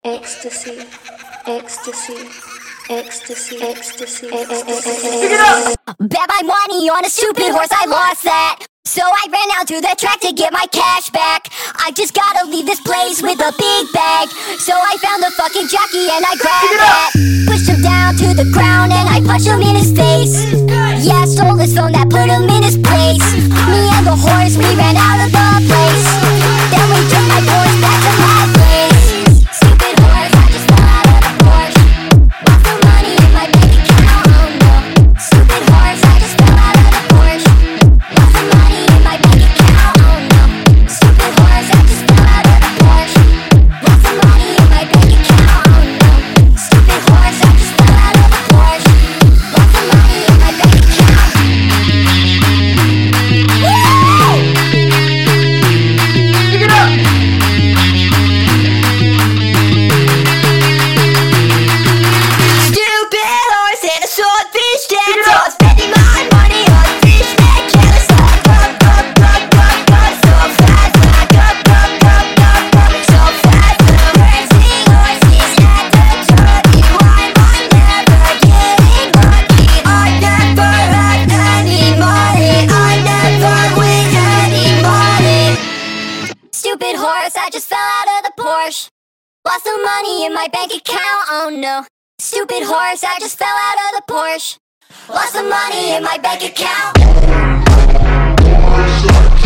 Ecstasy, ecstasy, ecstasy, ecstasy, Pick it up! Bet my money on a stupid horse, I lost that. So I ran out to the track to get my cash back. I just gotta leave this place with a big bag. So I found the fucking jockey and I grabbed that. Pushed him down to the ground and I punched him in his face. Yeah, I stole his phone, that put him in his place. Me and the horse, we ran out of the place. Then we took my horse back to my place. Stupid horse, I just fell out of the Porsche. Lost the money in my bank account, oh no. Stupid horse, I just fell out of the Porsche. Lost the money in my bank account, oh no. Stupid horse, I just fell out of the Porsche. Lost the money in my bank account, oh no. Stupid horse, I just fell out of the Porsche. Lost the money in my bank account. Woo! Pick it up! Stupid horse and a swordfish dance. So I'm spending my money on fish that careless. So fast, so fast. Racing horses at the jockey. Why am I never getting lucky? I never had any money. I never win any money. Stupid horse, I just fell out of the Porsche. Lost the money in my bank account, oh no. Stupid horse, I just fell out of the Porsche. Lost the money in my bank account.